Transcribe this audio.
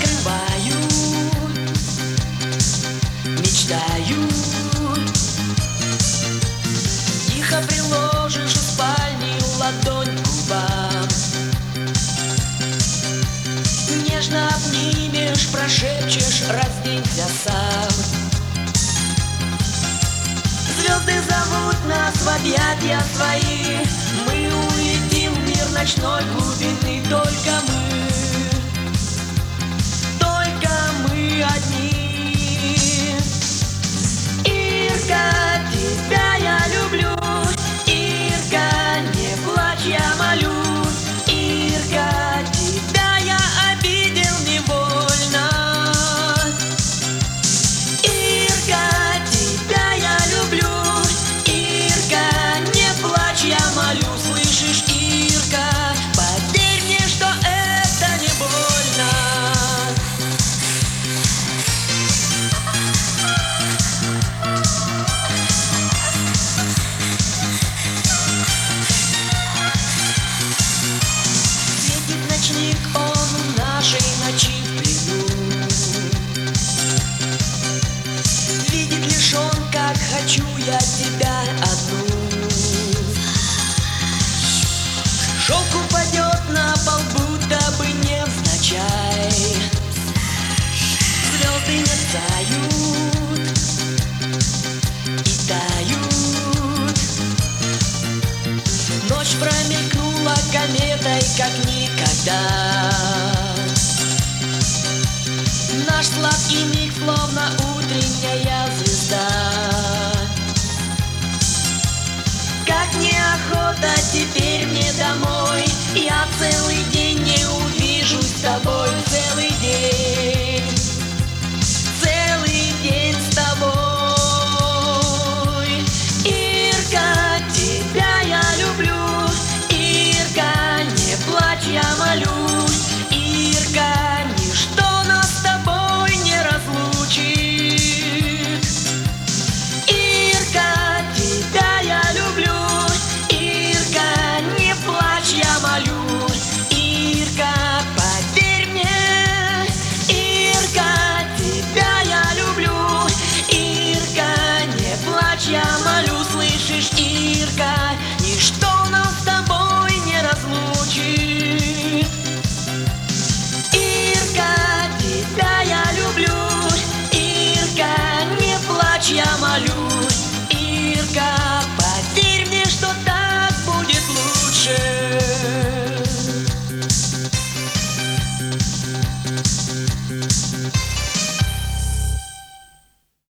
открываю, мечтаю. Тихо приложишь в спальне ладонь к губам, нежно обнимешь, прошепчешь, разденься сам. Звезды зовут нас в объятия свои, мы улетим в мир ночной глубины. Только мы одни. Ирка, тебя я люблю, Ирка, не плачь, я молю. Ирка, тебя я обидел невольно. Ирка, тебя я люблю, Ирка, не плачь, я молю. Слышишь, Ирка, поверь мне, что это не больно. Светит ночник, он в нашей ночи в плену. Видит лишь он, как хочу я тебя одну. Шелк упадет на пол, будто бы невзначай. Звезды мерцают и тают. Ночь промелькнула кометой, как никогда.